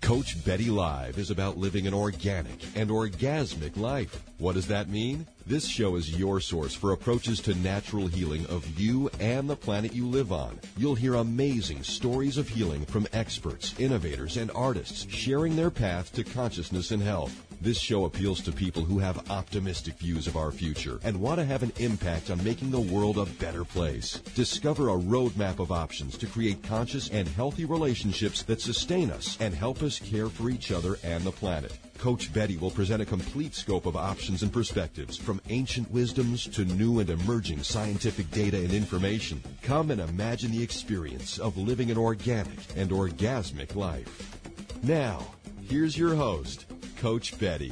Coach Betty Live is about living an organic and orgasmic life. What does that mean? This show is your source for approaches to natural healing of you and the planet you live on. You'll hear amazing stories of healing from experts, innovators, and artists sharing their path to consciousness and health. This show appeals to people who have optimistic views of our future and want to have an impact on making the world a better place. Discover a roadmap of options to create conscious and healthy relationships that sustain us and help us care for each other and the planet. Coach Betty will present a complete scope of options and perspectives, from ancient wisdoms to new and emerging scientific data and information. Come and imagine the experience of living an organic and orgasmic life. Now, here's your host, Coach Betty.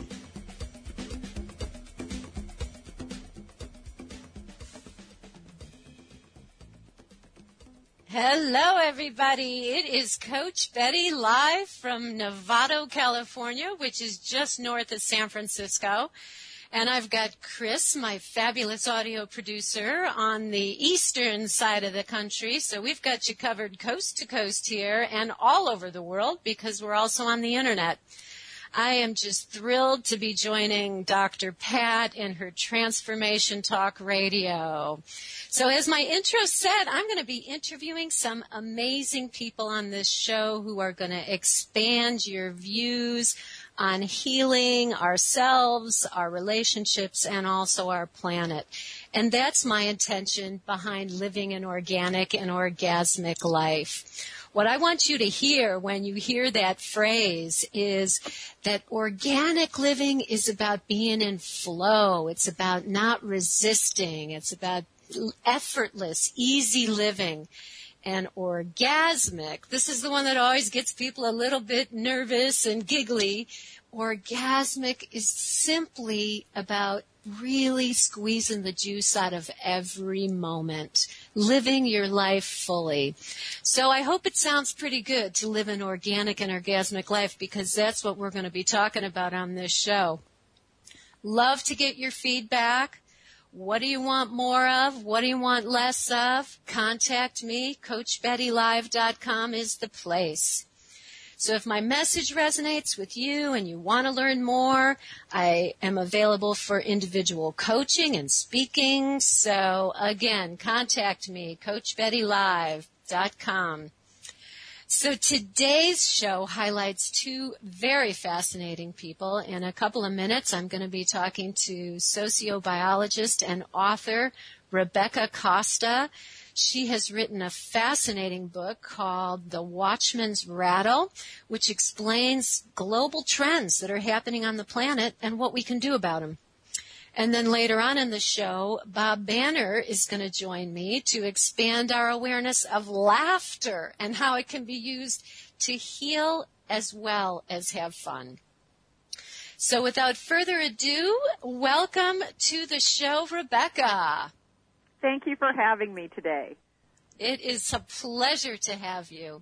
Hello, everybody. It is Coach Betty live from Novato, California, which is just north of San Francisco. And I've got Chris, my fabulous audio producer, on the eastern side of the country. So we've got you covered coast to coast here and all over the world because we're also on the internet. I am just thrilled to be joining Dr. Pat in her Transformation Talk Radio. So as my intro said, I'm going to be interviewing some amazing people on this show who are going to expand your views on healing ourselves, our relationships, and also our planet. And that's my intention behind living an organic and orgasmic life. What I want you to hear when you hear that phrase is that organic living is about being in flow. It's about not resisting. It's about effortless, easy living. And orgasmic, this is the one that always gets people a little bit nervous and giggly. Orgasmic is simply about really squeezing the juice out of every moment, living your life fully. So I hope it sounds pretty good to live an organic and orgasmic life, because that's what we're going to be talking about on this show. Love to get your feedback. What do you want more of? What do you want less of? Contact me. CoachBettyLive.com is the place. So if my message resonates with you and you want to learn more, I am available for individual coaching and speaking. So again, contact me, CoachBettyLive.com. So today's show highlights two very fascinating people. In a couple of minutes, I'm going to be talking to sociobiologist and author Rebecca Costa. She has written a fascinating book called The Watchman's Rattle, which explains global trends that are happening on the planet and what we can do about them. And then later on in the show, Bob Banner is going to join me to expand our awareness of laughter and how it can be used to heal as well as have fun. So without further ado, welcome to the show, Rebecca. Thank you for having me today. It is a pleasure to have you.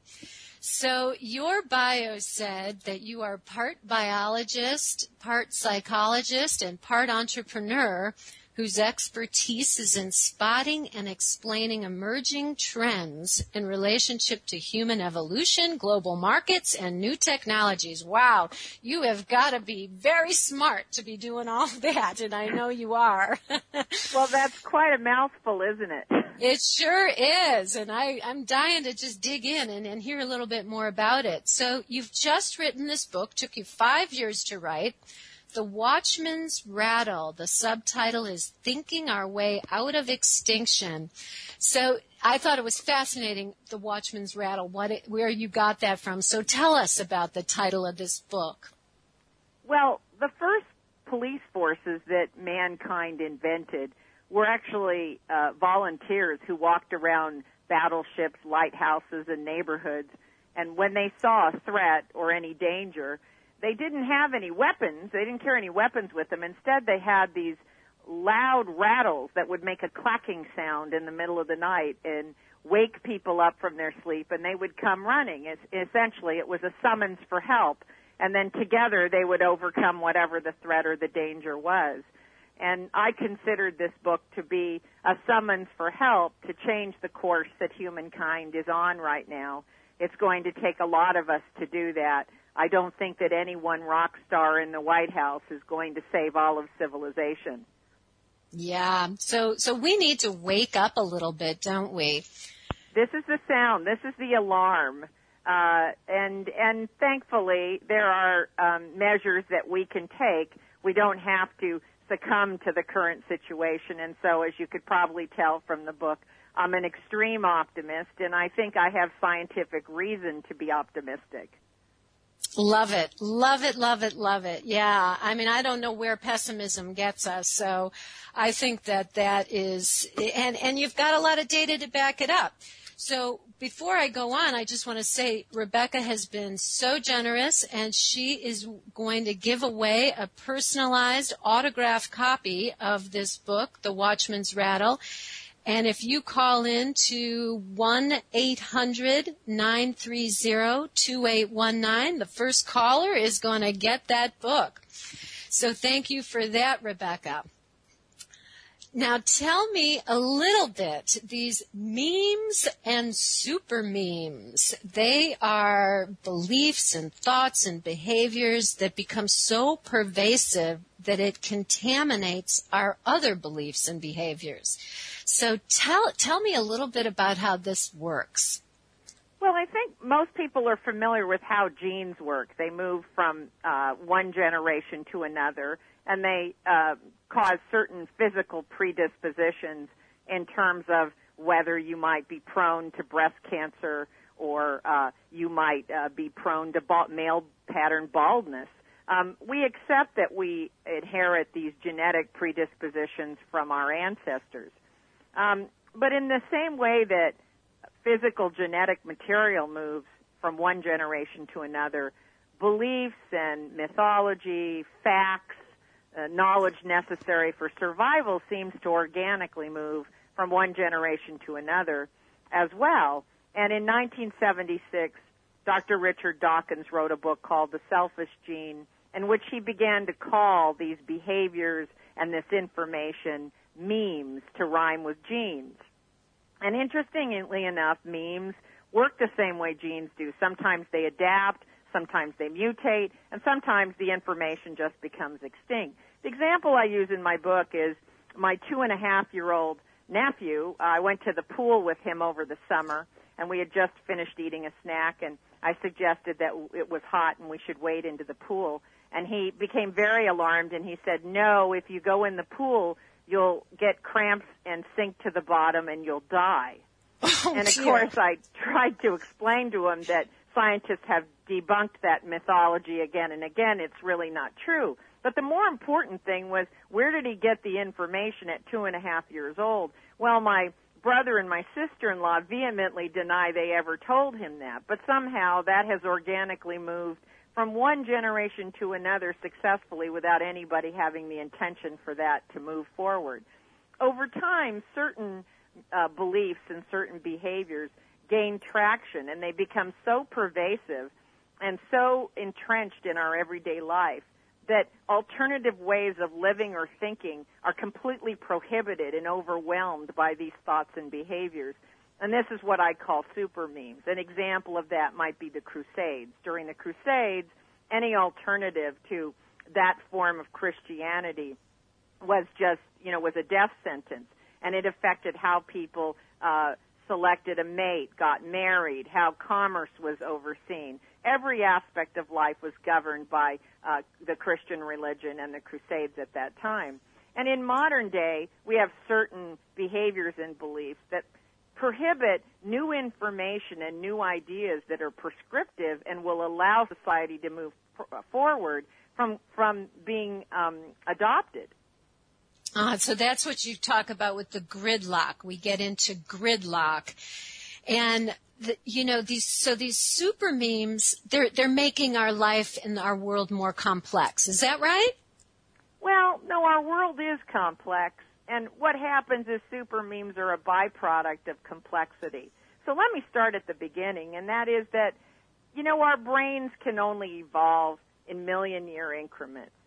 So your bio said that you are part biologist, part psychologist, and part entrepreneur whose expertise is in spotting and explaining emerging trends in relationship to human evolution, global markets, and new technologies. Wow, you have got to be very smart to be doing all that, and I know you are. Well, that's quite a mouthful, isn't it? It sure is, and I'm dying to just dig in and hear a little bit more about it. So you've just written this book, took you 5 years to write, The Watchman's Rattle. The subtitle is Thinking Our Way Out of Extinction. So I thought it was fascinating, The Watchman's Rattle, where you got that from. So tell us about the title of this book. Well, the first police forces that mankind invented were actually volunteers who walked around battleships, lighthouses, and neighborhoods. And when they saw a threat or any danger, they didn't have any weapons. They didn't carry any weapons with them. Instead, they had these loud rattles that would make a clacking sound in the middle of the night and wake people up from their sleep, and they would come running. Essentially, it was a summons for help, and then together they would overcome whatever the threat or the danger was. And I considered this book to be a summons for help to change the course that humankind is on right now. it's going to take a lot of us to do that. I don't think that any one rock star in the White House is going to save all of civilization. Yeah. So we need to wake up a little bit, don't we? This is the sound. This is the alarm. And thankfully, there are measures that we can take. We don't have to succumb to the current situation. And so, as you could probably tell from the book, I'm an extreme optimist, and I think I have scientific reason to be optimistic. Love it. Love it, love it, love it. Yeah. I mean, I don't know where pessimism gets us, so I think that is, and you've got a lot of data to back it up. So before I go on, I just want to say Rebecca has been so generous, and she is going to give away a personalized autographed copy of this book, The Watchman's Rattle. And if you call in to 1-800-930-2819, the first caller is going to get that book. So thank you for that, Rebecca. Now tell me a little bit, these memes and super memes, they are beliefs and thoughts and behaviors that become so pervasive that it contaminates our other beliefs and behaviors. So tell me a little bit about how this works. Well, I think most people are familiar with how genes work. They move from one generation to another, and they cause certain physical predispositions in terms of whether you might be prone to breast cancer or you might be prone to male pattern baldness. We accept that we inherit these genetic predispositions from our ancestors. But in the same way that physical genetic material moves from one generation to another, beliefs and mythology, facts, knowledge necessary for survival seems to organically move from one generation to another as well. And in 1976, Dr. Richard Dawkins wrote a book called The Selfish Gene, in which he began to call these behaviors and this information memes to rhyme with genes. And interestingly enough, memes work the same way genes do. Sometimes they adapt, sometimes they mutate, and sometimes the information just becomes extinct. The example I use in my book is my 2.5-year-old nephew. I went to the pool with him over the summer, and we had just finished eating a snack, and I suggested that it was hot and we should wade into the pool. And he became very alarmed, and he said, "No, if you go in the pool, you'll get cramps and sink to the bottom and you'll die." Oh, and of course, I tried to explain to him that scientists have debunked that mythology again and again. It's really not true. But the more important thing was, where did he get the information at 2.5 years old? Well, my brother and my sister-in-law vehemently deny they ever told him that. But somehow that has organically moved from one generation to another successfully without anybody having the intention for that to move forward. Over time, certain beliefs and certain behaviors gain traction, and they become so pervasive and so entrenched in our everyday life that alternative ways of living or thinking are completely prohibited and overwhelmed by these thoughts and behaviors. And this is what I call super memes. An example of that might be the Crusades. During the Crusades, any alternative to that form of Christianity was just, was a death sentence. And it affected how people selected a mate, got married, how commerce was overseen. Every aspect of life was governed by the Christian religion and the Crusades at that time. And in modern day, we have certain behaviors and beliefs that prohibit new information and new ideas that are prescriptive and will allow society to move forward from being adopted. So that's what you talk about with the gridlock. We get into gridlock. And, these super memes, they're making our life and our world more complex. Is that right? Well, no, our world is complex. And what happens is super memes are a byproduct of complexity. So let me start at the beginning, and that is that, our brains can only evolve in million-year increments.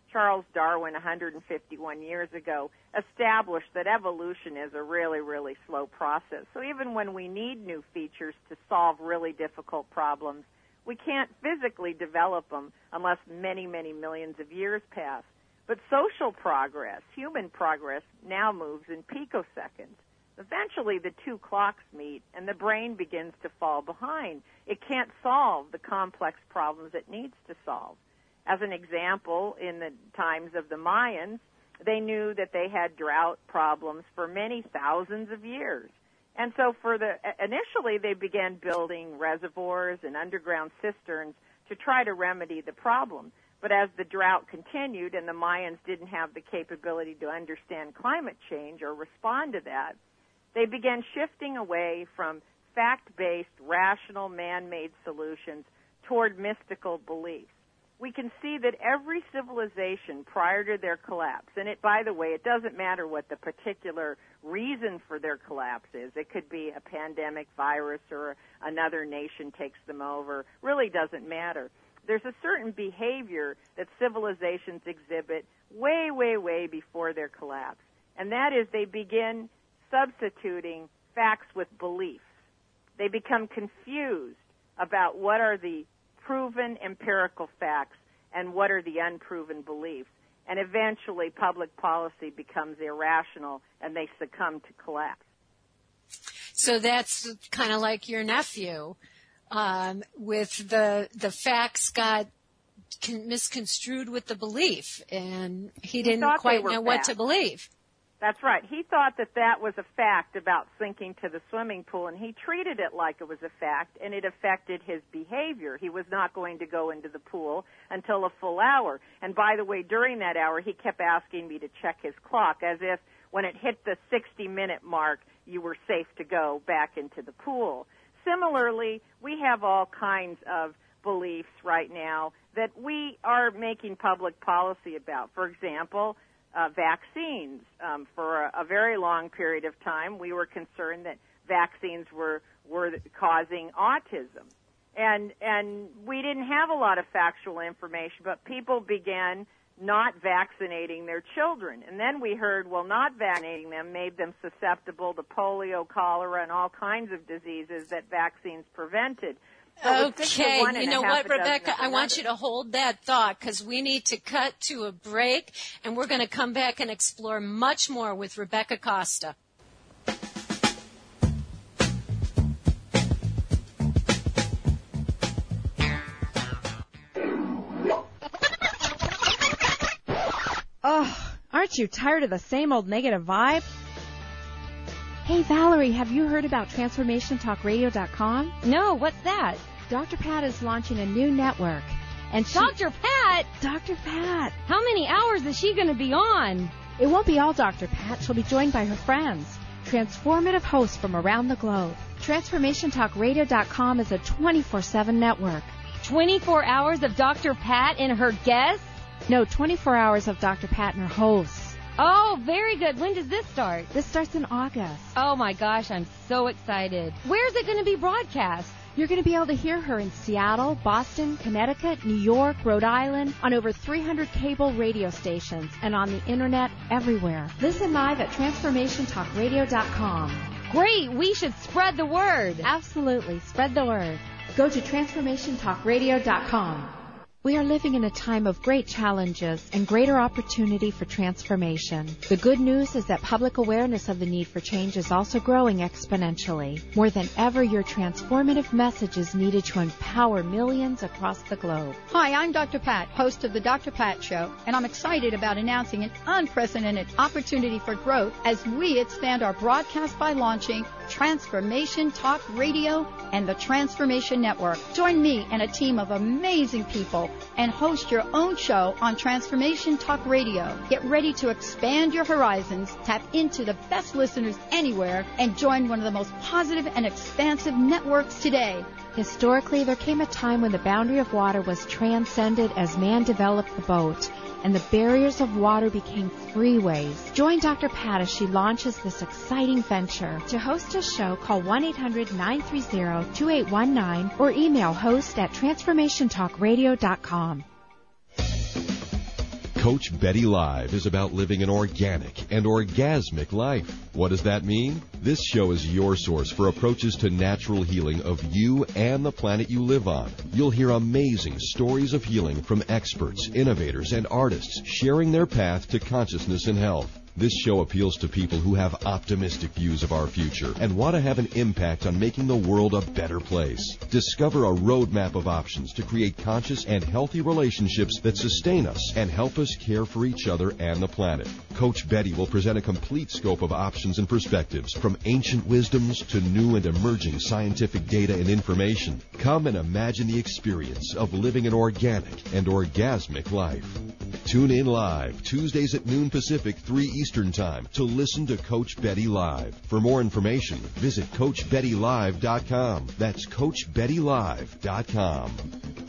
Charles Darwin, 151 years ago, established that evolution is a really, really slow process. So even when we need new features to solve really difficult problems, we can't physically develop them unless many, many millions of years pass. But social progress, human progress, now moves in picoseconds. Eventually, the two clocks meet, and the brain begins to fall behind. It can't solve the complex problems it needs to solve. As an example, in the times of the Mayans, they knew that they had drought problems for many thousands of years. And so initially they began building reservoirs and underground cisterns to try to remedy the problem. But as the drought continued and the Mayans didn't have the capability to understand climate change or respond to that, they began shifting away from fact-based, rational, man-made solutions toward mystical beliefs. We can see that every civilization prior to their collapse, and by the way, it doesn't matter what the particular reason for their collapse is. It could be a pandemic virus or another nation takes them over. Really doesn't matter. There's a certain behavior that civilizations exhibit way, way, way before their collapse, and that is they begin substituting facts with beliefs. They become confused about what are the proven empirical facts and what are the unproven beliefs. And eventually public policy becomes irrational and they succumb to collapse. So that's kind of like your nephew, with the facts got misconstrued with the belief, and he didn't quite know what to believe. That's right. He thought that was a fact about sinking to the swimming pool, and he treated it like it was a fact, and it affected his behavior. He was not going to go into the pool until a full hour. And by the way, during that hour, he kept asking me to check his clock, as if when it hit the 60-minute mark, you were safe to go back into the pool. Similarly, we have all kinds of beliefs right now that we are making public policy about. For example, vaccines. For a very long period of time, we were concerned that vaccines were causing autism. And we didn't have a lot of factual information, but people began not vaccinating their children. And then we heard, well, not vaccinating them made them susceptible to polio, cholera, and all kinds of diseases that vaccines prevented. Okay, you know what, Rebecca, I want you to hold that thought because we need to cut to a break, and we're going to come back and explore much more with Rebecca Costa. Oh, aren't you tired of the same old negative vibe? Hey, Valerie, have you heard about TransformationTalkRadio.com? No, what's that? Dr. Pat is launching a new network. And Dr. Pat? Dr. Pat. How many hours is she going to be on? It won't be all Dr. Pat. She'll be joined by her friends, transformative hosts from around the globe. TransformationTalkRadio.com is a 24/7 network. 24 hours of Dr. Pat and her guests? No, 24 hours of Dr. Pat and her hosts. Oh, very good. When does this start? This starts in August. Oh, my gosh, I'm so excited. Where's it going to be broadcast? You're going to be able to hear her in Seattle, Boston, Connecticut, New York, Rhode Island, on over 300 cable radio stations, and on the Internet everywhere. Listen live at TransformationTalkRadio.com. Great. We should spread the word. Absolutely. Spread the word. Go to TransformationTalkRadio.com. We are living in a time of great challenges and greater opportunity for transformation. The good news is that public awareness of the need for change is also growing exponentially. More than ever, your transformative message is needed to empower millions across the globe. Hi, I'm Dr. Pat, host of The Dr. Pat Show, and I'm excited about announcing an unprecedented opportunity for growth as we expand our broadcast by launching Transformation Talk Radio and the Transformation Network. Join me and a team of amazing people and host your own show on Transformation Talk Radio. Get ready to expand your horizons, tap into the best listeners anywhere, and join one of the most positive and expansive networks today. Historically, there came a time when the boundary of water was transcended as man developed the boat, and the barriers of water became freeways. Join Dr. Pat as she launches this exciting venture. To host a show, call 1-800-930-2819 or email host@transformationtalkradio.com. Coach Betty Live is about living an organic and orgasmic life. What does that mean? This show is your source for approaches to natural healing of you and the planet you live on. You'll hear amazing stories of healing from experts, innovators, and artists sharing their path to consciousness and health. This show appeals to people who have optimistic views of our future and want to have an impact on making the world a better place. Discover a roadmap of options to create conscious and healthy relationships that sustain us and help us care for each other and the planet. Coach Betty will present a complete scope of options and perspectives, from ancient wisdoms to new and emerging scientific data and information. Come and imagine the experience of living an organic and orgasmic life. Tune in live Tuesdays at noon Pacific, 3 Eastern Time to listen to Coach Betty Live. For more information, visit CoachBettyLive.com. That's CoachBettyLive.com.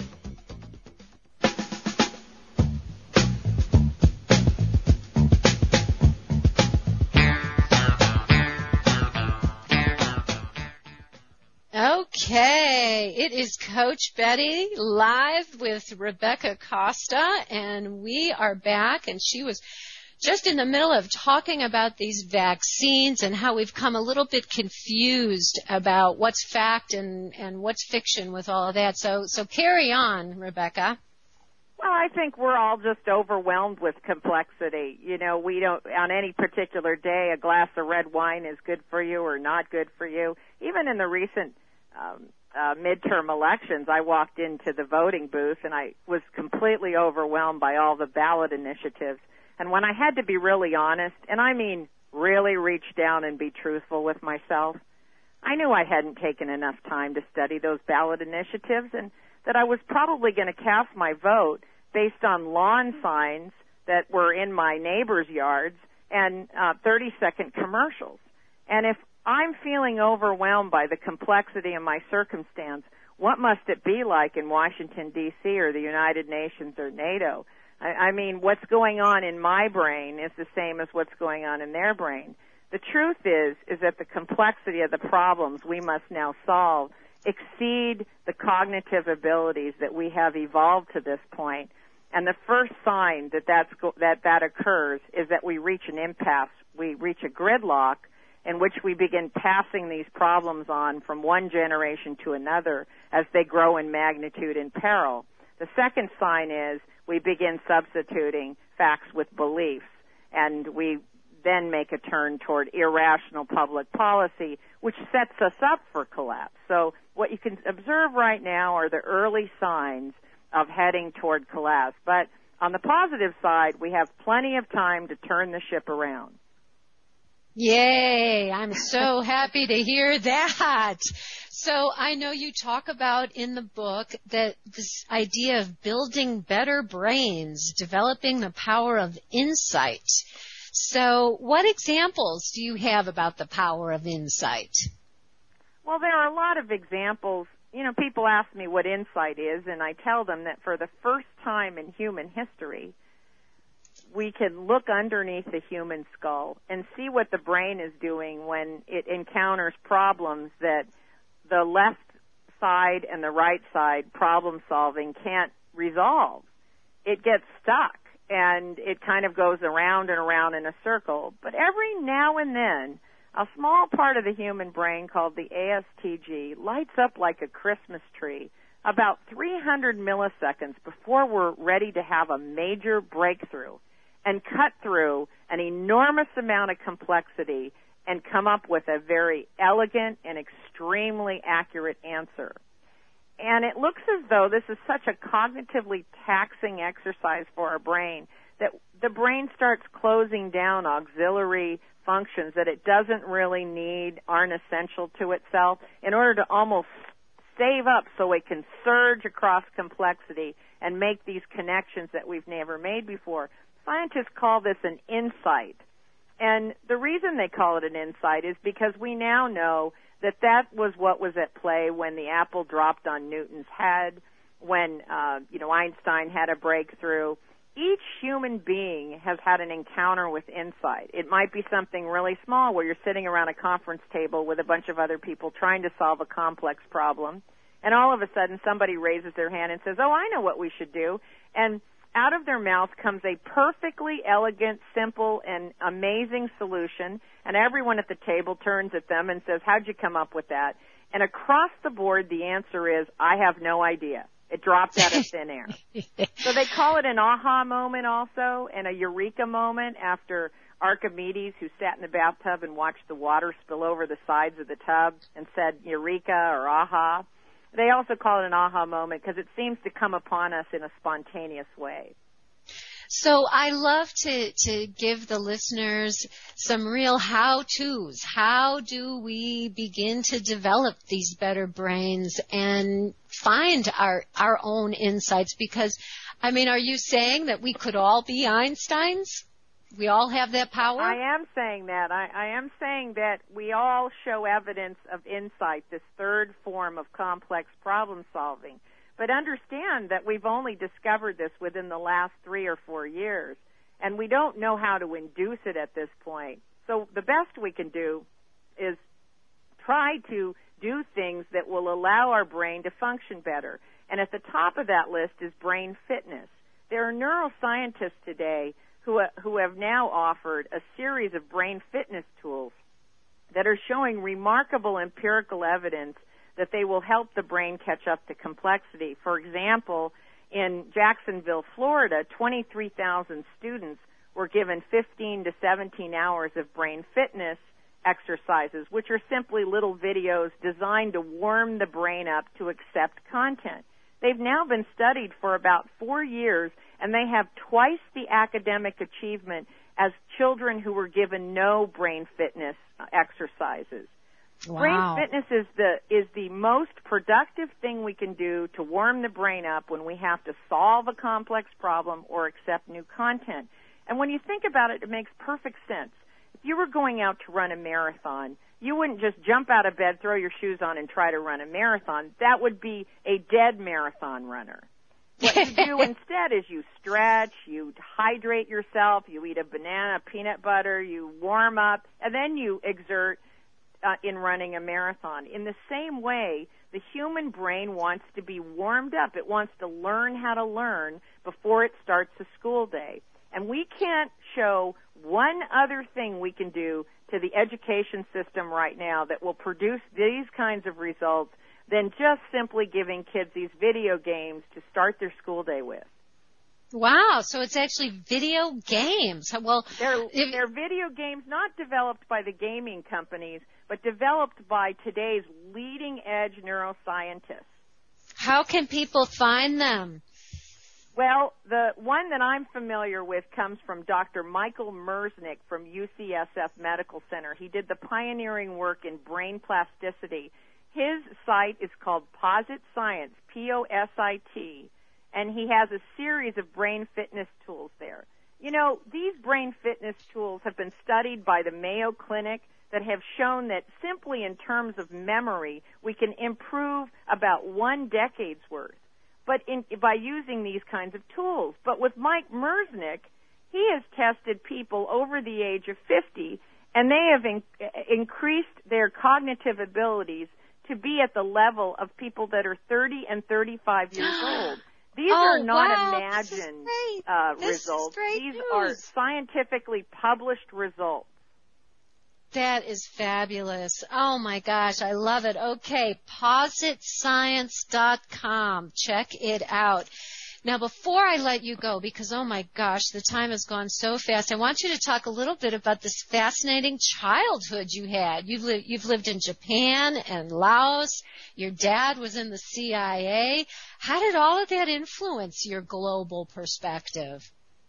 Okay, it is Coach Betty live with Rebecca Costa, and we are back, and she was just in the middle of talking about these vaccines and how we've come a little bit confused about what's fact and what's fiction with all of that. So carry on, Rebecca. Well, I think we're all just overwhelmed with complexity. You know, we don't, on any particular day, a glass of red wine is good for you or not good for you. Even in the recent midterm elections, I walked into the voting booth and I was completely overwhelmed by all the ballot initiatives. And when I had to be really honest, and I mean really reach down and be truthful with myself, I knew I hadn't taken enough time to study those ballot initiatives, and that I was probably going to cast my vote based on lawn signs that were in my neighbors' yards and 30-second commercials. And if I'm feeling overwhelmed by the complexity of my circumstance, what must it be like in Washington, D.C. or the United Nations or NATO? I mean, what's going on in my brain is the same as what's going on in their brain. The truth is that the complexity of the problems we must now solve exceed the cognitive abilities that we have evolved to this point. And the first sign that occurs is that we reach an impasse. We reach a gridlock in which we begin passing these problems on from one generation to another as they grow in magnitude and peril. The second sign is we begin substituting facts with beliefs, and we then make a turn toward irrational public policy, which sets us up for collapse. So what you can observe right now are the early signs of heading toward collapse. But on the positive side, we have plenty of time to turn the ship around. Yay! I'm so happy to hear that. So I know you talk about in the book that this idea of building better brains, developing the power of insight. So what examples do you have about the power of insight? Well, there are a lot of examples. You know, people ask me what insight is, and I tell them that for the first time in human history, we can look underneath the human skull and see what the brain is doing when it encounters problems that the left side and the right side problem solving can't resolve. It gets stuck, and it kind of goes around and around in a circle. But every now and then, a small part of the human brain called the ASTG lights up like a Christmas tree about 300 milliseconds before we're ready to have a major breakthrough and cut through an enormous amount of complexity and come up with a very elegant and extremely accurate answer. And it looks as though this is such a cognitively taxing exercise for our brain that the brain starts closing down auxiliary functions that it doesn't really need, aren't essential to itself, in order to almost save up so it can surge across complexity and make these connections that we've never made before. Scientists call this an insight. And the reason they call it an insight is because we now know that that was what was at play when the apple dropped on Newton's head, when Einstein had a breakthrough. Each human being has had an encounter with insight. It might be something really small where you're sitting around a conference table with a bunch of other people trying to solve a complex problem, and all of a sudden somebody raises their hand and says, "Oh, I know what we should do." And out of their mouth comes a perfectly elegant, simple, and amazing solution, and everyone at the table turns at them and says, how'd you come up with that? And across the board, the answer is, I have no idea. It dropped out of thin air. So they call it an aha moment also, and a eureka moment after Archimedes, who sat in the bathtub and watched the water spill over the sides of the tub and said eureka or aha. They also call it an aha moment because it seems to come upon us in a spontaneous way. So I love to give the listeners some real how-tos. How do we begin to develop these better brains and find our own insights? Because, I mean, are you saying that we could all be Einsteins? We all have that power? I am saying that. I am saying that we all show evidence of insight, this third form of complex problem solving. But understand that we've only discovered this within the last 3 or 4 years, and we don't know how to induce it at this point. So the best we can do is try to do things that will allow our brain to function better. And at the top of that list is brain fitness. There are neuroscientists today who have now offered a series of brain fitness tools that are showing remarkable empirical evidence that they will help the brain catch up to complexity. For example, in Jacksonville, Florida, 23,000 students were given 15 to 17 hours of brain fitness exercises, which are simply little videos designed to warm the brain up to accept content. They've now been studied for about 4 years, and they have twice the academic achievement as children who were given no brain fitness exercises. Wow. Brain fitness is the most productive thing we can do to warm the brain up when we have to solve a complex problem or accept new content. And when you think about it, it makes perfect sense. If you were going out to run a marathon, you wouldn't just jump out of bed, throw your shoes on, and try to run a marathon. That would be a dead marathon runner. What you do instead is you stretch, you hydrate yourself, you eat a banana, peanut butter, you warm up, and then you exert in running a marathon. In the same way, the human brain wants to be warmed up. It wants to learn how to learn before it starts the school day. And we can't show one other thing we can do to the education system right now that will produce these kinds of results than just simply giving kids these video games to start their school day with. Wow, so it's actually video games. Well, they're video games not developed by the gaming companies, but developed by today's leading-edge neuroscientists. How can people find them? Well, the one that I'm familiar with comes from Dr. Michael Merznick from UCSF Medical Center. He did the pioneering work in brain plasticity. His site is called Posit Science, P-O-S-I-T, and he has a series of brain fitness tools there. You know, these brain fitness tools have been studied by the Mayo Clinic that have shown that simply in terms of memory, we can improve about 1 decade's worth by using these kinds of tools. But with Mike Merznick, he has tested people over the age of 50, and they have increased their cognitive abilities to be at the level of people that are 30 and 35 years old. These are not imagined results. These are scientifically published results. That is fabulous. Oh, my gosh, I love it. Okay, positscience.com. Check it out. Now, before I let you go, because, oh, my gosh, the time has gone so fast, I want you to talk a little bit about this fascinating childhood you had. You've lived in Japan and Laos. Your dad was in the CIA. How did all of that influence your global perspective?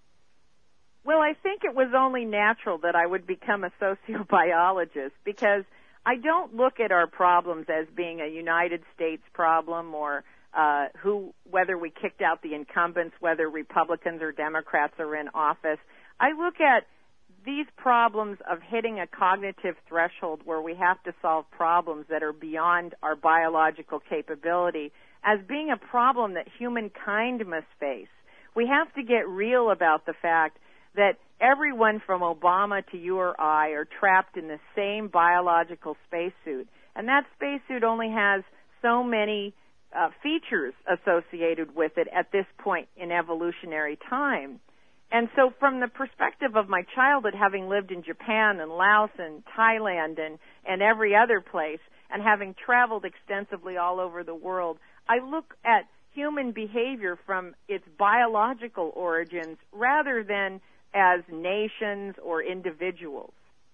Well, I think it was only natural that I would become a sociobiologist because I don't look at our problems as being a United States problem or whether we kicked out the incumbents, whether Republicans or Democrats are in office. I look at these problems of hitting a cognitive threshold where we have to solve problems that are beyond our biological capability as being a problem that humankind must face. We have to get real about the fact that everyone from Obama to you or I are trapped in the same biological spacesuit. And that spacesuit only has so many features associated with it at this point in evolutionary time. And so from the perspective of my childhood, having lived in Japan and Laos and Thailand and every other place, and having traveled extensively all over the world, I look at human behavior from its biological origins rather than as nations or individuals.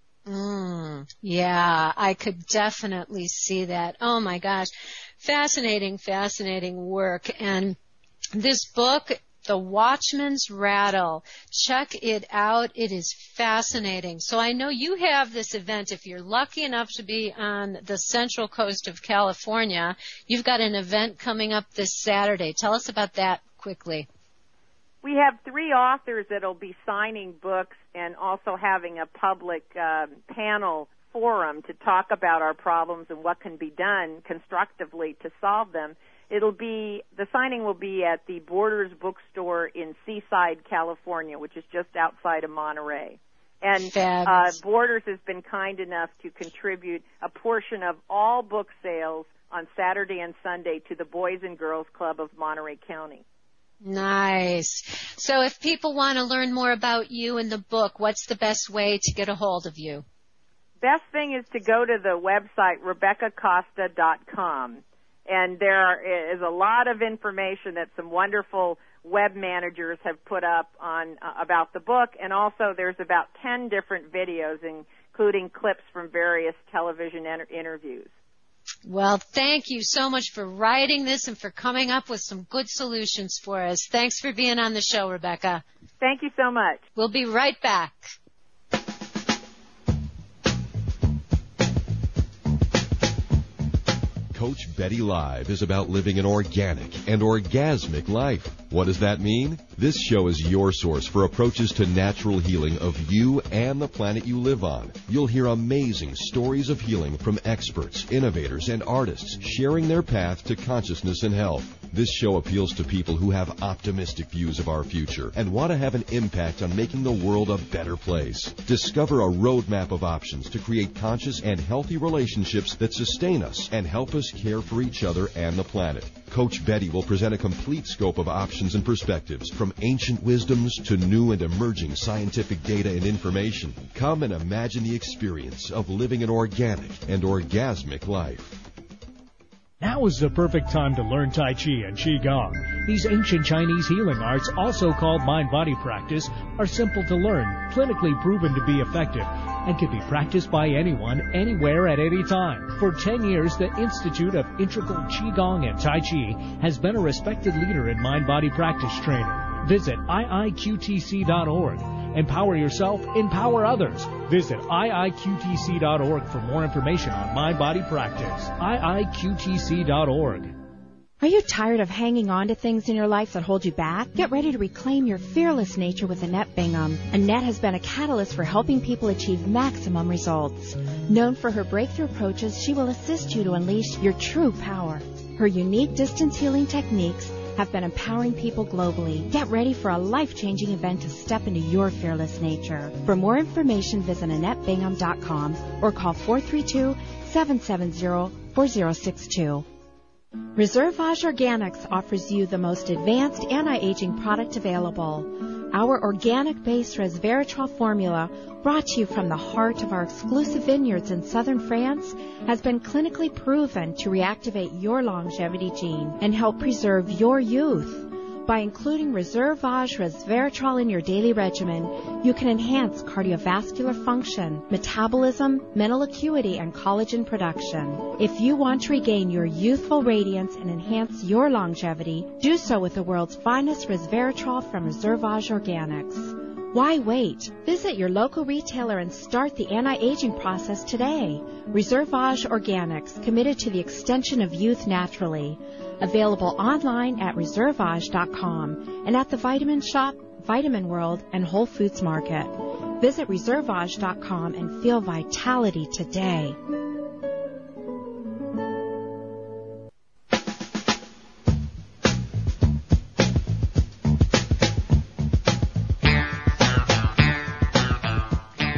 Yeah, I could definitely see that. Oh my gosh. Fascinating, fascinating work. And this book, The Watchman's Rattle, check it out. It is fascinating. So I know you have this event. If you're lucky enough to be on the central coast of California, you've got an event coming up this Saturday. Tell us about that quickly. We have 3 authors that will be signing books and also having a public panel forum to talk about our problems and what can be done constructively to solve them. The signing will be at the Borders Bookstore in Seaside, California, which is just outside of Monterey. And Borders has been kind enough to contribute a portion of all book sales on Saturday and Sunday to the Boys and Girls Club of Monterey County. Nice. So if people want to learn more about you and the book, what's the best way to get a hold of you? Best thing is to go to the website RebeccaCosta.com. And there is a lot of information that some wonderful web managers have put up on about the book, and also there's about 10 different videos, including clips from various television interviews. Well, thank you so much for writing this and for coming up with some good solutions for us. Thanks for being on the show, Rebecca. Thank you so much. We'll be right back. Coach Betty Live is about living an organic and orgasmic life. What does that mean? This show is your source for approaches to natural healing of you and the planet you live on. You'll hear amazing stories of healing from experts, innovators, and artists sharing their path to consciousness and health. This show appeals to people who have optimistic views of our future and want to have an impact on making the world a better place. Discover a roadmap of options to create conscious and healthy relationships that sustain us and help us care for each other and the planet. Coach Betty will present a complete scope of options and perspectives, from ancient wisdoms to new and emerging scientific data and information. Come and imagine the experience of living an organic and orgasmic life. Now is the perfect time to learn Tai Chi and Qigong. These ancient Chinese healing arts, also called mind-body practice, are simple to learn, clinically proven to be effective, and can be practiced by anyone, anywhere, at any time. For 10 years, the Institute of Integral Qigong and Tai Chi has been a respected leader in mind-body practice training. Visit iiqtc.org. Empower yourself, empower others. Visit iiqtc.org for more information on mind-body practice. iiqtc.org. Are you tired of hanging on to things in your life that hold you back? Get ready to reclaim your fearless nature with Annette Bingham. Annette has been a catalyst for helping people achieve maximum results. Known for her breakthrough approaches, she will assist you to unleash your true power. Her unique distance healing techniques have been empowering people globally. Get ready for a life-changing event to step into your fearless nature. For more information, visit AnnetteBingham.com or call 432-770-4062. Reservage Organics offers you the most advanced anti-aging product available. Our organic-based resveratrol formula, brought to you from the heart of our exclusive vineyards in southern France, has been clinically proven to reactivate your longevity gene and help preserve your youth. By including Reservage resveratrol in your daily regimen, you can enhance cardiovascular function, metabolism, mental acuity, and collagen production. If you want to regain your youthful radiance and enhance your longevity, do so with the world's finest resveratrol from Reservage Organics. Why wait? Visit your local retailer and start the anti-aging process today. Reservage Organics, committed to the extension of youth naturally. Available online at reservage.com and at the Vitamin Shop, Vitamin World, and Whole Foods Market. Visit reservage.com and feel vitality today.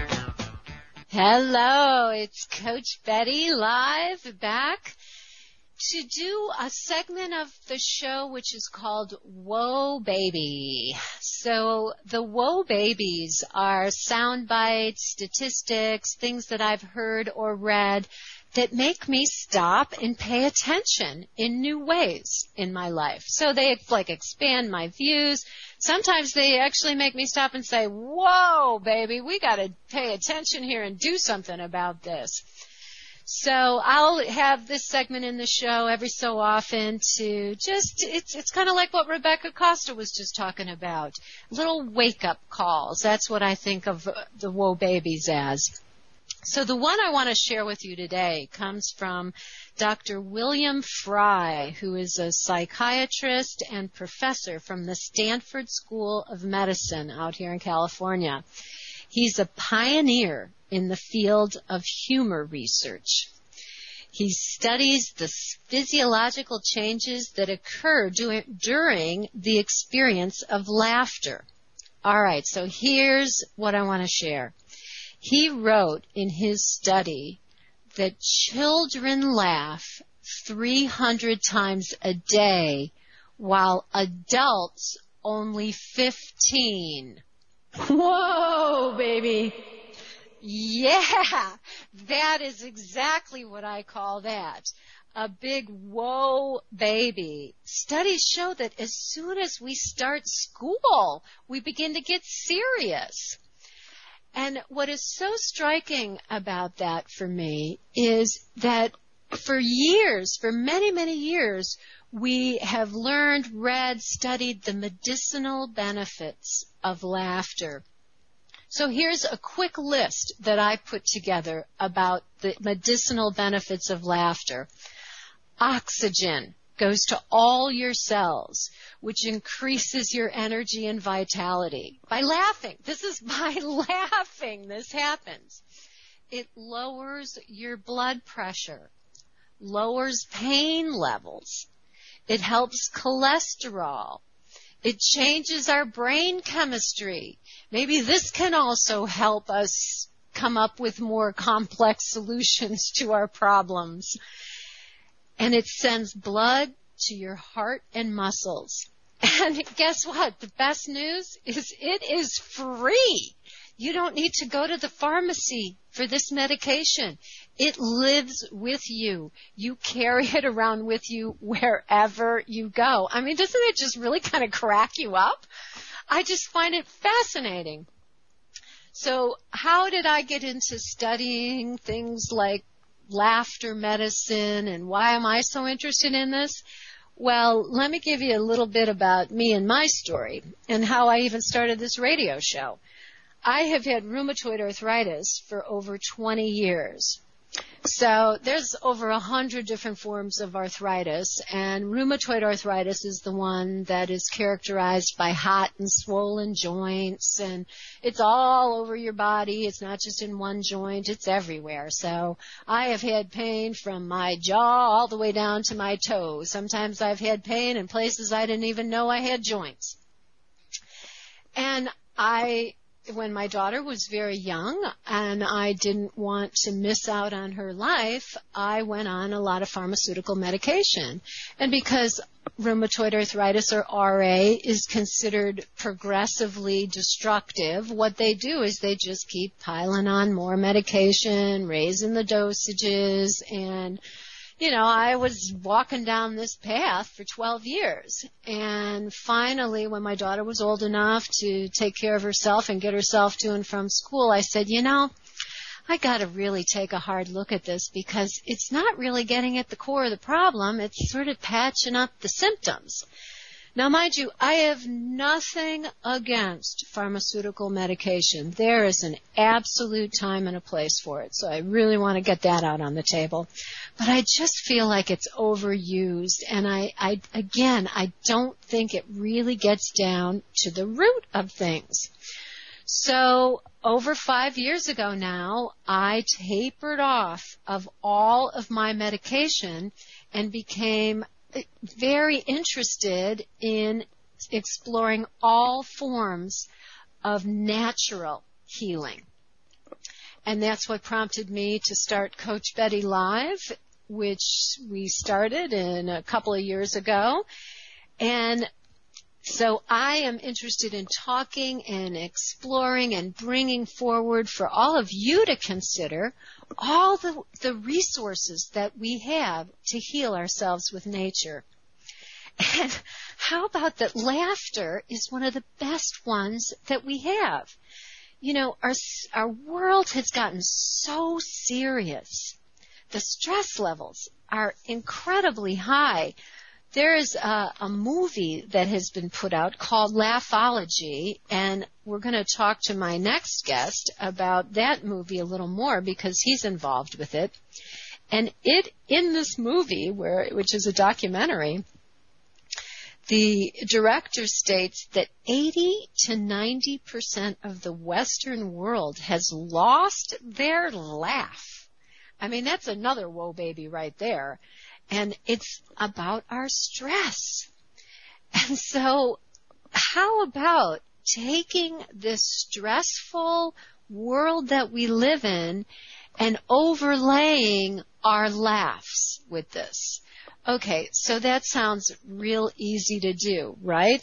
Hello, it's Coach Betty live back. to do a segment of the show which is called Whoa Baby. So the Whoa Babies are sound bites, statistics, things that I've heard or read that make me stop and pay attention in new ways in my life. So they expand my views. Sometimes they actually make me stop and say, whoa, baby, we got to pay attention here and do something about this. So I'll have this segment in the show every so often to it's kind of like what Rebecca Costa was just talking about. Little wake-up calls. That's what I think of the Whoa Babies as. So the one I want to share with you today comes from Dr. William Fry, who is a psychiatrist and professor from the Stanford School of Medicine out here in California. He's a pioneer in the field of humor research. He studies the physiological changes that occur during the experience of laughter. All right, so here's what I want to share. He wrote in his study that children laugh 300 times a day, while adults only 15. Whoa, baby. Yeah, that is exactly what I call that. A big whoa baby. Studies show that as soon as we start school, we begin to get serious. And what is so striking about that for me is that for years, for many, many years, we have learned, read, studied the medicinal benefits of laughter. So here's a quick list that I put together about the medicinal benefits of laughter. Oxygen goes to all your cells, which increases your energy and vitality. By laughing. This is by laughing this happens. It lowers your blood pressure, lowers pain levels. It helps cholesterol. It changes our brain chemistry. Maybe this can also help us come up with more complex solutions to our problems. And it sends blood to your heart and muscles. And guess what? The best news is it is free. You don't need to go to the pharmacy for this medication. It lives with you. You carry it around with you wherever you go. I mean, doesn't it just really kind of crack you up? I just find it fascinating. So how did I get into studying things like laughter medicine, and why am I so interested in this? Well, let me give you a little bit about me and my story and how I even started this radio show. I have had rheumatoid arthritis for over 20 years. So there's over 100 different forms of arthritis, and rheumatoid arthritis is the one that is characterized by hot and swollen joints, and it's all over your body. It's not just in one joint, it's everywhere. So I have had pain from my jaw all the way down to my toes. Sometimes I've had pain in places I didn't even know I had joints. And when my daughter was very young and I didn't want to miss out on her life, I went on a lot of pharmaceutical medication. And because rheumatoid arthritis, or RA, is considered progressively destructive, what they do is they just keep piling on more medication, raising the dosages, and I was walking down this path for 12 years. And finally, when my daughter was old enough to take care of herself and get herself to and from school, I said, I got to really take a hard look at this, because it's not really getting at the core of the problem. It's sort of patching up the symptoms. Now, mind you, I have nothing against pharmaceutical medication. There is an absolute time and a place for it, so I really want to get that out on the table. But I just feel like it's overused, and I don't think it really gets down to the root of things. So over 5 years ago now, I tapered off of all of my medication and became very interested in exploring all forms of natural healing. And that's what prompted me to start Coach Betty Live. which we started in a couple of years ago. And so I am interested in talking and exploring and bringing forward for all of you to consider all the resources that we have to heal ourselves with nature. And how about that laughter is one of the best ones that we have? You know, our world has gotten so serious. The stress levels are incredibly high. There is a movie that has been put out called Laughology, and we're going to talk to my next guest about that movie a little more because he's involved with it. And in this movie, which is a documentary, the director states that 80 to 90% of the Western world has lost their laugh. I mean, that's another whoa baby right there. And it's about our stress. And so how about taking this stressful world that we live in and overlaying our laughs with this? Okay, so that sounds real easy to do, right?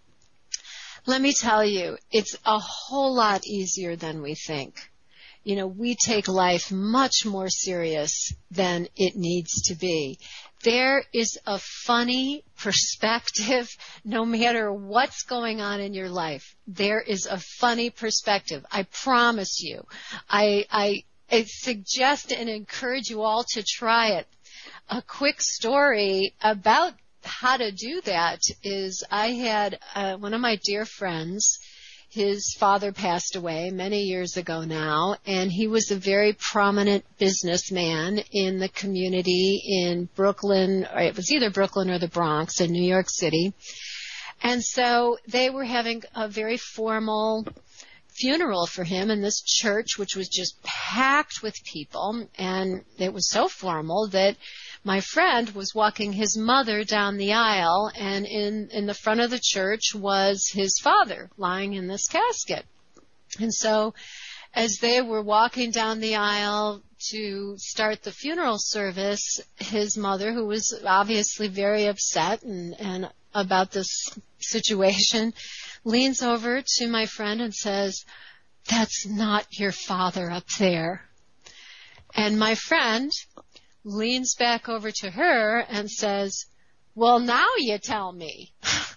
Let me tell you, it's a whole lot easier than we think. You know, we take life much more serious than it needs to be. There is a funny perspective no matter what's going on in your life. There is a funny perspective. I promise you. I suggest and encourage you all to try it. A quick story about how to do that is I had one of my dear friends. His father passed away many years ago now, and he was a very prominent businessman in the community in Brooklyn, or it was either Brooklyn or the Bronx in New York City. And so they were having a very formal funeral for him in this church, which was just packed with people, and it was so formal that my friend was walking his mother down the aisle, and in the front of the church was his father lying in this casket. And so as they were walking down the aisle to start the funeral service, his mother, who was obviously very upset and about this situation, leans over to my friend and says, "That's not your father up there." And my friend leans back over to her and says, "Well, now you tell me."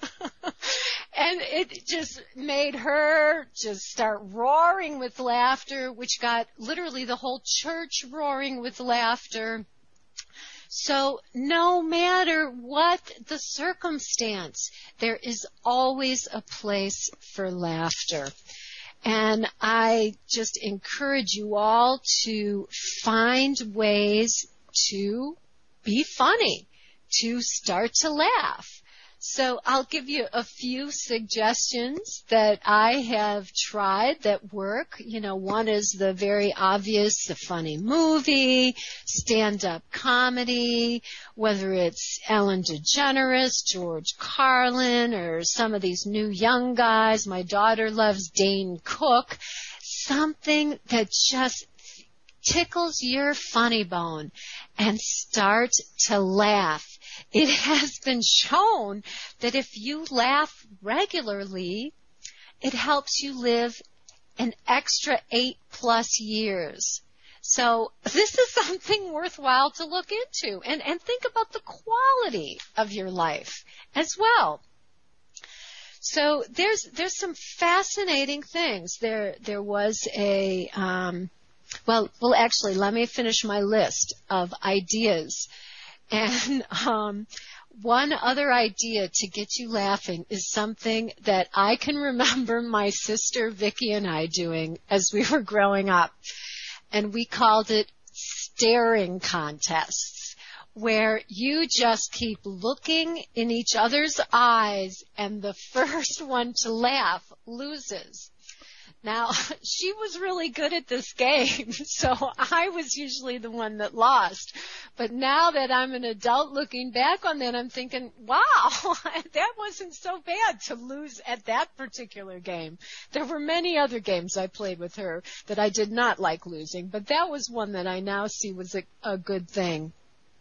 And it just made her just start roaring with laughter, which got literally the whole church roaring with laughter. So no matter what the circumstance, there is always a place for laughter. And I just encourage you all to find ways to be funny, to start to laugh. So I'll give you a few suggestions that I have tried that work. You know, one is the very obvious, the funny movie, stand-up comedy, whether it's Ellen DeGeneres, George Carlin, or some of these new young guys. My daughter loves Dane Cook. Something that just tickles your funny bone and start to laugh. It has been shown that if you laugh regularly, it helps you live an extra 8+ years. So this is something worthwhile to look into and think about the quality of your life as well. So there's some fascinating things. There was a well, actually, let me finish my list of ideas. And one other idea to get you laughing is something that I can remember my sister Vicki and I doing as we were growing up. And we called it staring contests, where you just keep looking in each other's eyes and the first one to laugh loses. Now, she was really good at this game, so I was usually the one that lost. But now that I'm an adult looking back on that, I'm thinking, wow, that wasn't so bad to lose at that particular game. There were many other games I played with her that I did not like losing, but that was one that I now see was a good thing.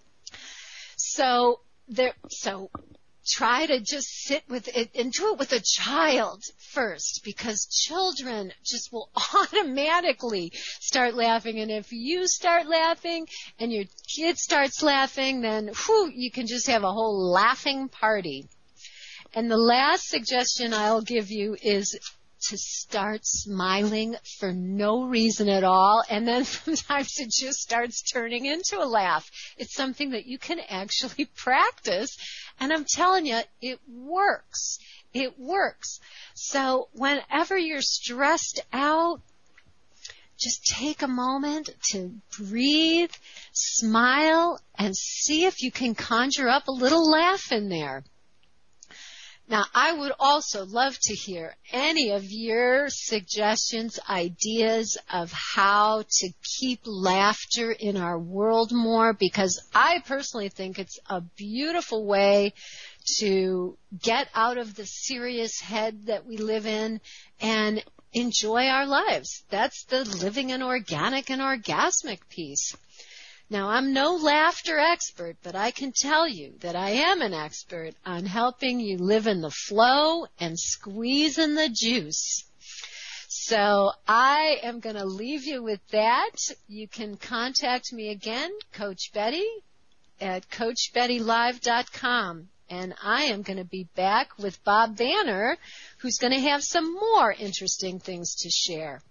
So try to just sit with it and do it with a child first, because children just will automatically start laughing. And if you start laughing and your kid starts laughing, then you can just have a whole laughing party. And the last suggestion I'll give you is to start smiling for no reason at all, and then sometimes it just starts turning into a laugh. It's something that you can actually practice, and I'm telling you, it works. It works. So whenever you're stressed out, just take a moment to breathe, smile, and see if you can conjure up a little laugh in there. Now, I would also love to hear any of your suggestions, ideas of how to keep laughter in our world more, because I personally think it's a beautiful way to get out of the serious head that we live in and enjoy our lives. That's the living an organic and orgasmic piece. Now, I'm no laughter expert, but I can tell you that I am an expert on helping you live in the flow and squeeze in the juice. So I am going to leave you with that. You can contact me again, Coach Betty, at CoachBettyLive.com. And I am going to be back with Bob Banner, who's going to have some more interesting things to share.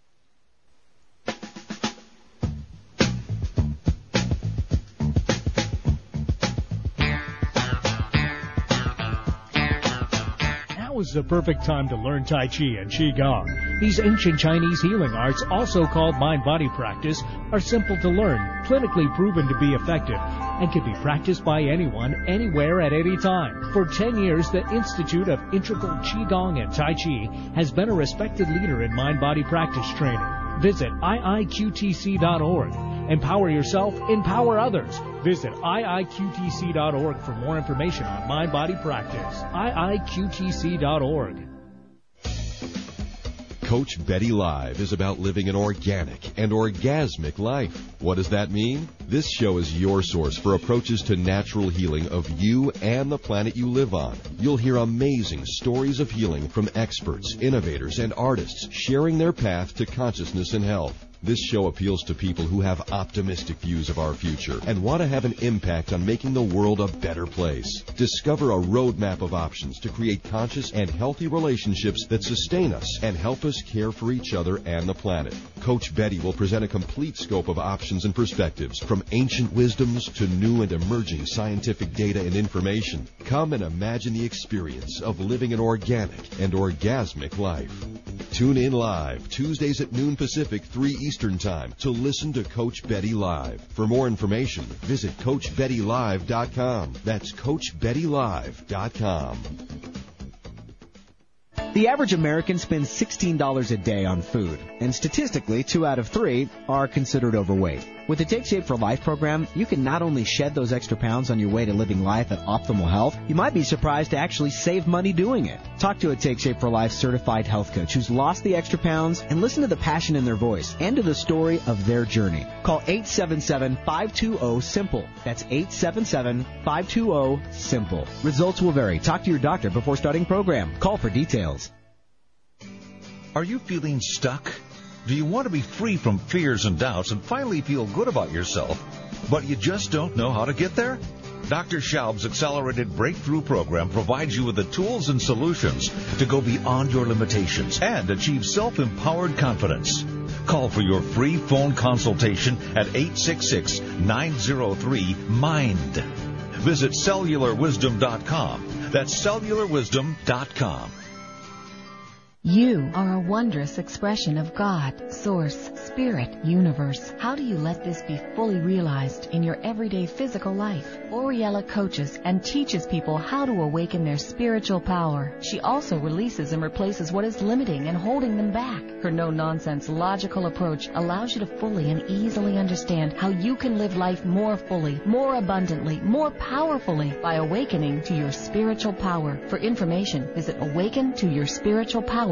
Now is the perfect time to learn Tai Chi and Qigong. These ancient Chinese healing arts, also called mind-body practice, are simple to learn, clinically proven to be effective, and can be practiced by anyone, anywhere, at any time. For 10 years, the Institute of Integral Qigong and Tai Chi has been a respected leader in mind-body practice training. Visit iiqtc.org. Empower yourself, empower others. Visit iiqtc.org for more information on mind-body practice. iiqtc.org. Coach Betty Live is about living an organic and orgasmic life. What does that mean? This show is your source for approaches to natural healing of you and the planet you live on. You'll hear amazing stories of healing from experts, innovators, and artists sharing their path to consciousness and health. This show appeals to people who have optimistic views of our future and want to have an impact on making the world a better place. Discover a roadmap of options to create conscious and healthy relationships that sustain us and help us care for each other and the planet. Coach Betty will present a complete scope of options and perspectives, from ancient wisdoms to new and emerging scientific data and information. Come and imagine the experience of living an organic and orgasmic life. Tune in live Tuesdays at noon Pacific, 3 Eastern Time to listen to Coach Betty Live. For more information, visit CoachBettyLive.com. That's CoachBettyLive.com. The average American spends $16 a day on food, and statistically, 2 out of 3 are considered overweight. With the Take Shape for Life program, you can not only shed those extra pounds on your way to living life at optimal health, you might be surprised to actually save money doing it. Talk to a Take Shape for Life certified health coach who's lost the extra pounds, and listen to the passion in their voice and to the story of their journey. Call 877-520-SIMPLE. That's 877-520-SIMPLE. Results will vary. Talk to your doctor before starting program. Call for details. Are you feeling stuck? Do you want to be free from fears and doubts and finally feel good about yourself, but you just don't know how to get there? Dr. Schaub's Accelerated Breakthrough Program provides you with the tools and solutions to go beyond your limitations and achieve self-empowered confidence. Call for your free phone consultation at 866-903-MIND. Visit cellularwisdom.com. That's cellularwisdom.com. You are a wondrous expression of God, Source, Spirit, Universe. How do you let this be fully realized in your everyday physical life? Oriella coaches and teaches people how to awaken their spiritual power. She also releases and replaces what is limiting and holding them back. Her no-nonsense, logical approach allows you to fully and easily understand how you can live life more fully, more abundantly, more powerfully by awakening to your spiritual power. For information, visit awakentoyourspiritualpower.com.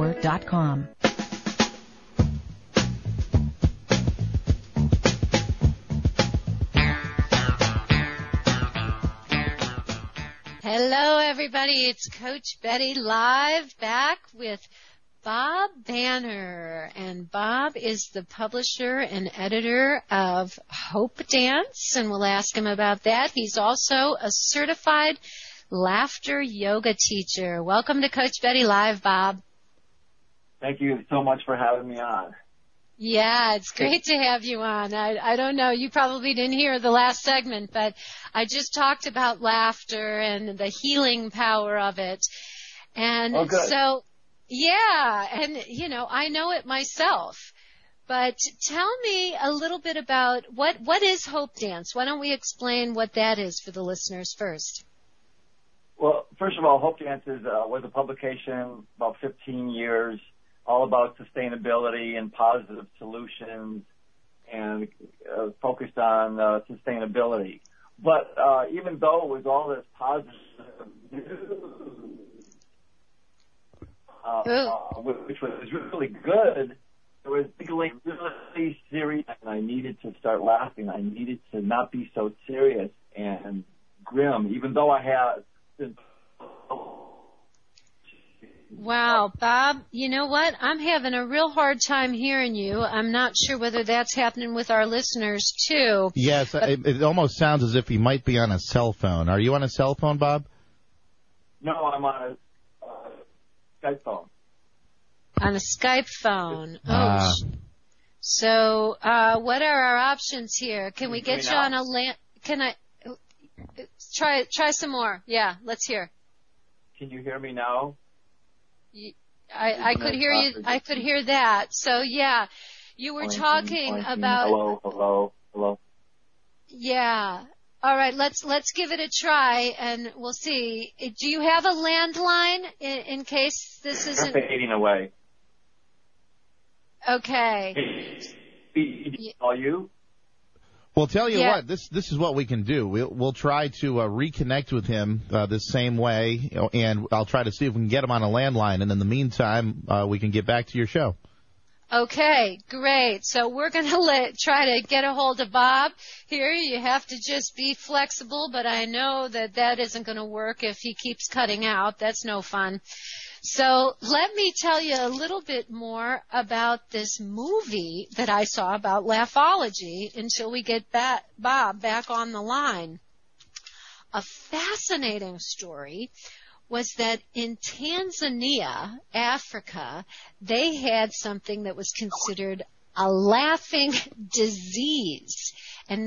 Hello, everybody. It's Coach Betty live back with Bob Banner. And Bob is the publisher and editor of Hope Dance, and we'll ask him about that. He's also a certified laughter yoga teacher. Welcome to Coach Betty live, Bob. Thank you so much for having me on. Yeah, it's great to have you on. I don't know, you probably didn't hear the last segment, but I just talked about laughter and the healing power of it. And so, yeah, and you know, I know it myself. But tell me a little bit about what is Hope Dance? Why don't we explain what that is for the listeners first? Well, first of all, Hope Dance was a publication about 15 years, all about sustainability and positive solutions, and focused on sustainability. But even though it was all this positive which was really good, it was feeling really serious, and I needed to start laughing. I needed to not be so serious and grim, even though I had been. Wow, Bob, you know what? I'm having a real hard time hearing you. I'm not sure whether that's happening with our listeners, too. Yes, it almost sounds as if he might be on a cell phone. Are you on a cell phone, Bob? No, I'm on a Skype phone. On a Skype phone. So, what are our options here? Can we get you on a can I try some more? Yeah, let's hear. Can you hear me now? I could hear you. I could hear that. So yeah, you were talking about. Hello. Yeah. All right. Let's give it a try, and we'll see. Do you have a landline in case this isn't fading away? Okay. Are you? Well, tell you what, this is what we can do. We'll try to reconnect with him the same way, and I'll try to see if we can get him on a landline, and in the meantime, we can get back to your show. Okay, great. So we're going to try to get a hold of Bob here. You have to just be flexible, but I know that isn't going to work if he keeps cutting out. That's no fun. So let me tell you a little bit more about this movie that I saw about Laughology until we get Bob back on the line. A fascinating story was that in Tanzania, Africa, they had something that was considered a laughing disease. In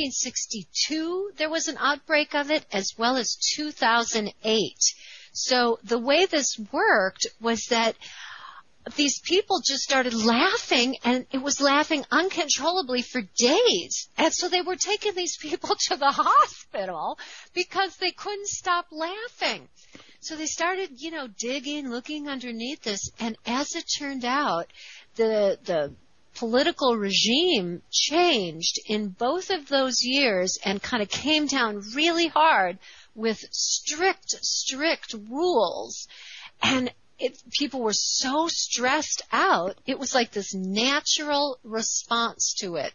1962, there was an outbreak of it, as well as 2008. So the way this worked was that these people just started laughing, and it was laughing uncontrollably for days. And so they were taking these people to the hospital because they couldn't stop laughing. So they started, digging, looking underneath this. And as it turned out, the political regime changed in both of those years and kind of came down really hard with strict rules. And people were so stressed out, it was like this natural response to it,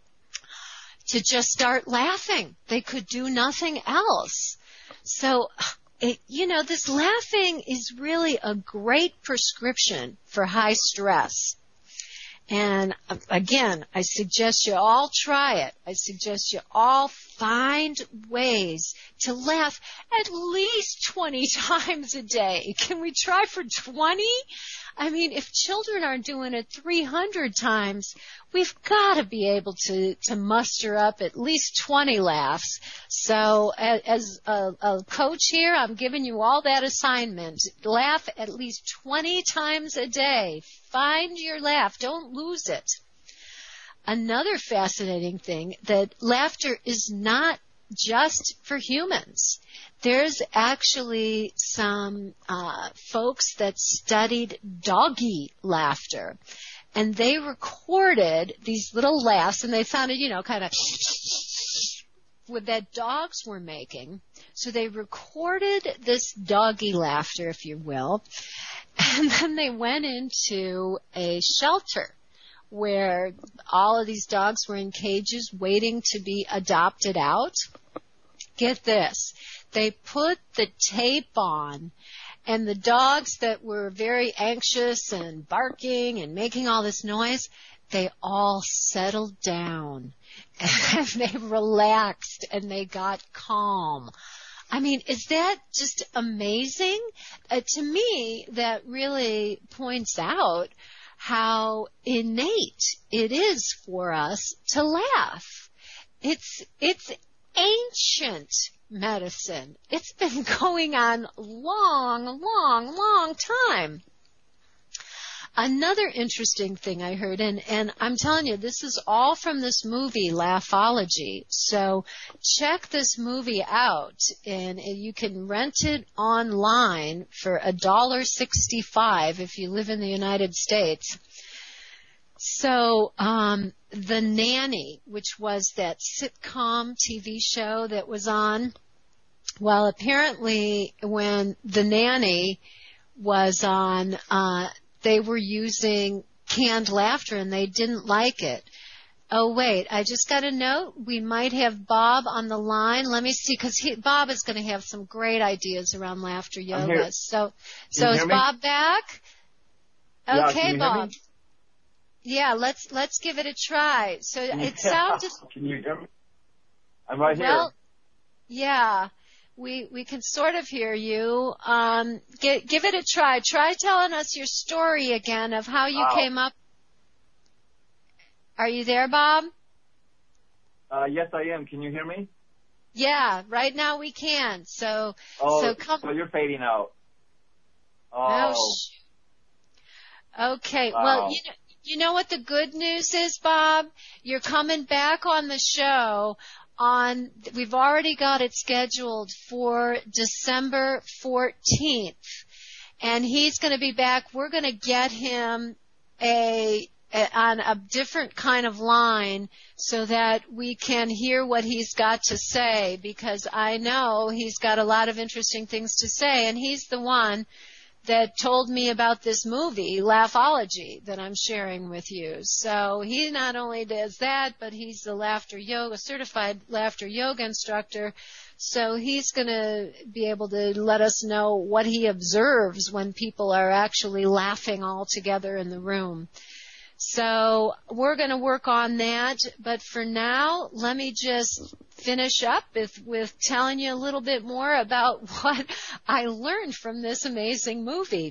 to just start laughing. They could do nothing else. So, this laughing is really a great prescription for high stress. And again, I suggest you all try it. I suggest you all find ways to laugh at least 20 times a day. Can we try for 20? I mean, if children are doing it 300 times, we've got to be able to muster up at least 20 laughs. So as a coach here, I'm giving you all that assignment. Laugh at least 20 times a day. Find your laugh. Don't lose it. Another fascinating thing, that laughter is not just for humans. There's actually some folks that studied doggy laughter, and they recorded these little laughs, and they founded, kind of what that dogs were making. So they recorded this doggy laughter, if you will, and then they went into a shelter where all of these dogs were in cages waiting to be adopted out. Get this. they put the tape on, and the dogs that were very anxious and barking and making all this noise, they all settled down and they relaxed and they got calm. I mean, is that just amazing? To me, that really points out how innate it is for us to laugh. It's ancient medicine. It's been going on long time. Another interesting thing I heard, and I'm telling you, this is all from this movie, Laughology. So check this movie out, and you can rent it online for $1.65 if you live in the United States. So, The Nanny, which was that sitcom TV show that was on, well, apparently when The Nanny was on, they were using canned laughter and they didn't like it. Oh, wait, I just got a note. We might have Bob on the line. Let me see, because Bob is going to have some great ideas around laughter yoga. So is Bob back? Yeah, okay, Bob. Yeah, let's give it a try. So it sounded. Can you hear me? I'm right here. Well, yeah. We can sort of hear you. Give it a try. Try telling us your story again of how you came up. Are you there, Bob? Yes, I am. Can you hear me? Yeah, right now we can. So come. So you're fading out. Okay. Wow. Well, you know what the good news is, Bob? You're coming back on the show. We've already got it scheduled for December 14th, and he's going to be back. We're going to get him on a different kind of line so that we can hear what he's got to say, because I know he's got a lot of interesting things to say, and he's the one that told me about this movie, Laughology, that I'm sharing with you. So he not only does that, but he's a certified laughter yoga instructor. So he's going to be able to let us know what he observes when people are actually laughing all together in the room. So we're going to work on that. But for now, let me just finish up with telling you a little bit more about what I learned from this amazing movie.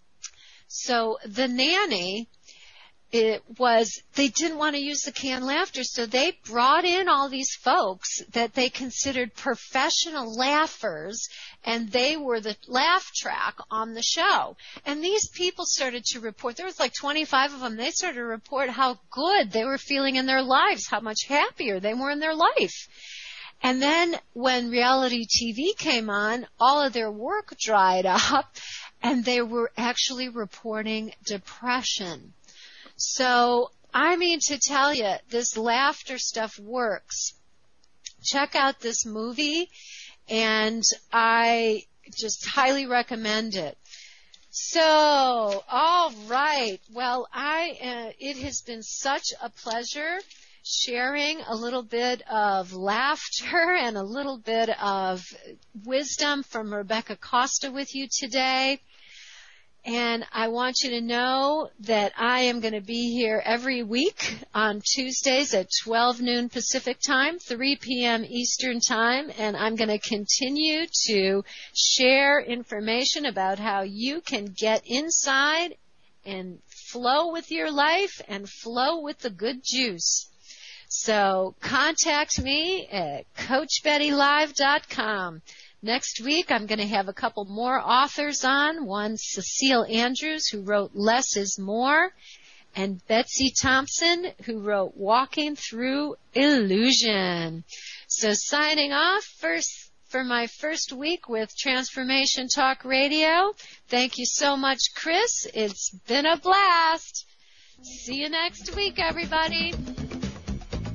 So The Nanny, they didn't want to use the canned laughter, so they brought in all these folks that they considered professional laughers, and they were the laugh track on the show. And these people started to report, there was like 25 of them, they started to report how good they were feeling in their lives, how much happier they were in their life. And then when reality TV came on, all of their work dried up, and they were actually reporting depression. So, I mean to tell you, this laughter stuff works. Check out this movie, and I just highly recommend it. So, all right. Well, it has been such a pleasure sharing a little bit of laughter and a little bit of wisdom from Rebecca Costa with you today. And I want you to know that I am going to be here every week on Tuesdays at 12 noon Pacific time, 3 p.m. Eastern time, and I'm going to continue to share information about how you can get inside and flow with your life and flow with the good juice. So contact me at CoachBettyLive.com. Next week, I'm going to have a couple more authors on. One, Cecile Andrews, who wrote Less is More, and Betsy Thompson, who wrote Walking Through Illusion. So signing off for my first week with Transformation Talk Radio. Thank you so much, Chris. It's been a blast. See you next week, everybody.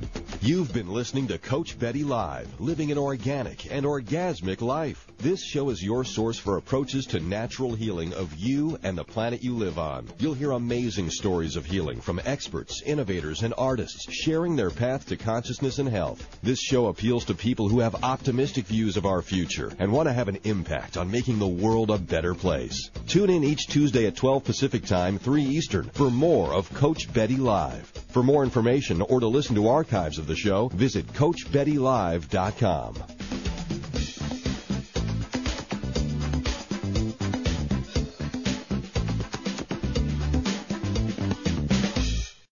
You've been listening to Coach Betty Live, living an organic and orgasmic life. This show is your source for approaches to natural healing of you and the planet you live on. You'll hear amazing stories of healing from experts, innovators, and artists sharing their path to consciousness and health. This show appeals to people who have optimistic views of our future and want to have an impact on making the world a better place. Tune in each Tuesday at 12 Pacific Time, 3 Eastern for more of Coach Betty Live. For more information or to listen to archives of the show, visit CoachBettyLive.com.